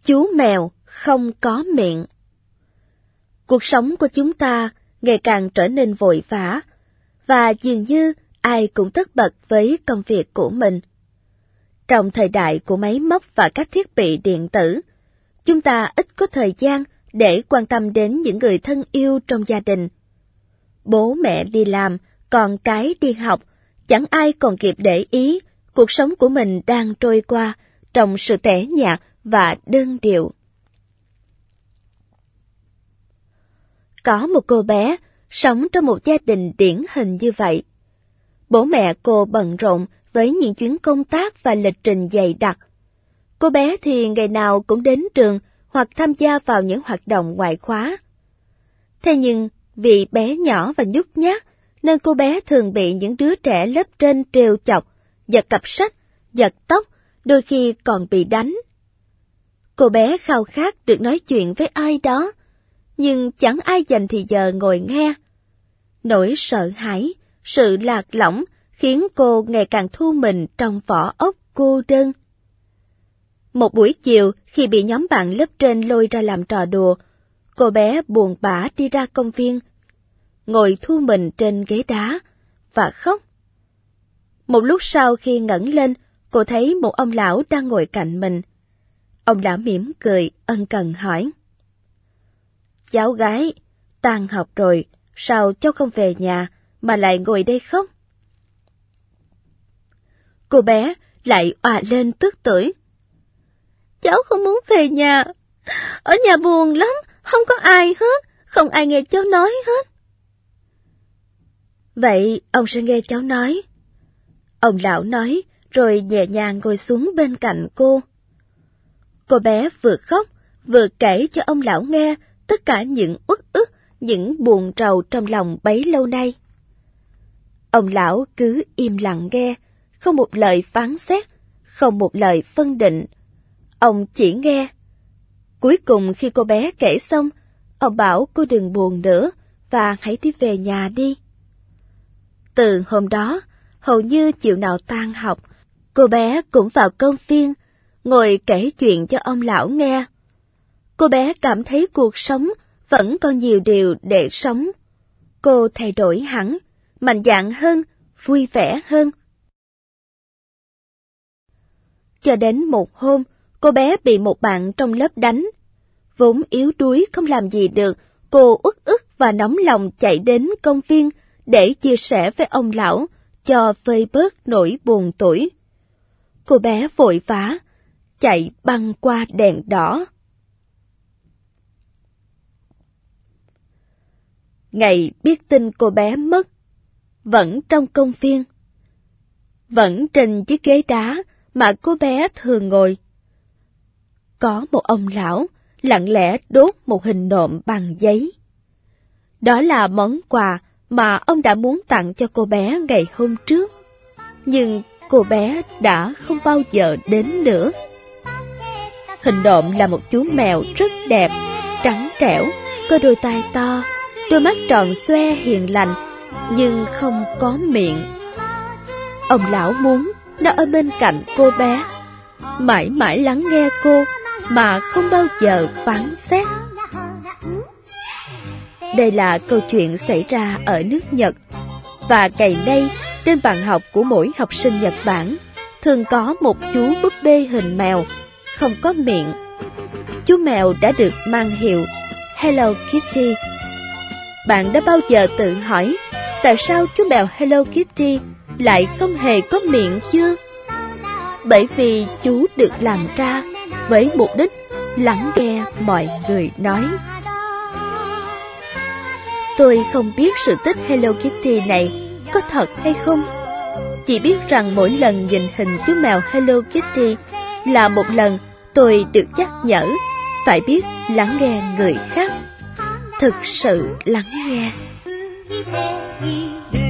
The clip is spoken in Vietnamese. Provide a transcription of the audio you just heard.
Chú mèo không có miệng. Cuộc sống của chúng ta ngày càng trở nên vội vã, và dường như ai cũng tất bật với công việc của mình. Trong thời đại của máy móc và các thiết bị điện tử, chúng ta ít có thời gian để quan tâm đến những người thân yêu trong gia đình. Bố mẹ đi làm, con cái đi học, chẳng ai còn kịp để ý cuộc sống của mình đang trôi qua trong sự tẻ nhạt và đơn điệu. Có một cô bé sống trong một gia đình điển hình như vậy. Bố mẹ cô bận rộn với những chuyến công tác và lịch trình dày đặc. Cô bé thì ngày nào cũng đến trường hoặc tham gia vào những hoạt động ngoại khóa. Thế nhưng vì bé nhỏ và nhút nhát nên cô bé thường bị những đứa trẻ lớp trên trêu chọc, giật cặp sách, giật tóc, đôi khi còn bị đánh. Cô bé khao khát được nói chuyện với ai đó, nhưng chẳng ai dành thì giờ ngồi nghe. Nỗi sợ hãi, sự lạc lõng khiến cô ngày càng thu mình trong vỏ ốc cô đơn. Một buổi chiều, khi bị nhóm bạn lớp trên lôi ra làm trò đùa, cô bé buồn bã đi ra công viên, ngồi thu mình trên ghế đá và khóc. Một lúc sau khi ngẩng lên, cô thấy một ông lão đang ngồi cạnh mình. Ông lão mỉm cười, ân cần hỏi: "Cháu gái, tan học rồi, sao cháu không về nhà mà lại ngồi đây khóc?" Cô bé lại òa lên tức tưởi: "Cháu không muốn về nhà. Ở nhà buồn lắm, không có ai hết, không ai nghe cháu nói hết." "Vậy ông sẽ nghe cháu nói." Ông lão nói, rồi nhẹ nhàng ngồi xuống bên cạnh cô. Cô bé vừa khóc, vừa kể cho ông lão nghe tất cả những uất ức, những buồn rầu trong lòng bấy lâu nay. Ông lão cứ im lặng nghe, không một lời phán xét, không một lời phân định. Ông chỉ nghe. Cuối cùng khi cô bé kể xong, ông bảo cô đừng buồn nữa và hãy đi về nhà đi. Từ hôm đó, hầu như chiều nào tan học, cô bé cũng vào công viên, ngồi kể chuyện cho ông lão nghe. Cô bé cảm thấy cuộc sống vẫn còn nhiều điều để sống. Cô thay đổi hẳn, mạnh dạn hơn, vui vẻ hơn. Cho đến một hôm, cô bé bị một bạn trong lớp đánh. Vốn yếu đuối không làm gì được, cô uất ức và nóng lòng chạy đến công viên để chia sẻ với ông lão, cho vơi bớt nỗi buồn tủi. Cô bé vội vã chạy băng qua đèn đỏ. Ngày biết tin cô bé mất, vẫn trong công viên, vẫn trên chiếc ghế đá mà cô bé thường ngồi, có một ông lão lặng lẽ đốt một hình nộm bằng giấy. Đó là món quà mà ông đã muốn tặng cho cô bé ngày hôm trước, nhưng cô bé đã không bao giờ đến nữa. Hình nộm là một chú mèo rất đẹp, trắng trẻo, có đôi tai to, đôi mắt tròn xoe hiền lành, nhưng không có miệng. Ông lão muốn nó ở bên cạnh cô bé, mãi mãi lắng nghe cô mà không bao giờ phán xét. Đây là câu chuyện xảy ra ở nước Nhật, và ngày nay trên bàn học của mỗi học sinh Nhật Bản thường có một chú búp bê hình mèo, không có miệng. Chú mèo đã được mang hiệu Hello Kitty. Bạn đã bao giờ tự hỏi tại sao chú mèo Hello Kitty lại không hề có miệng chưa? Bởi vì chú được làm ra với mục đích lắng nghe mọi người nói. Tôi không biết sự tích Hello Kitty này có thật hay không. Chỉ biết rằng mỗi lần nhìn hình chú mèo Hello Kitty là một lần tôi được nhắc nhở phải biết lắng nghe người khác. Thực sự lắng nghe.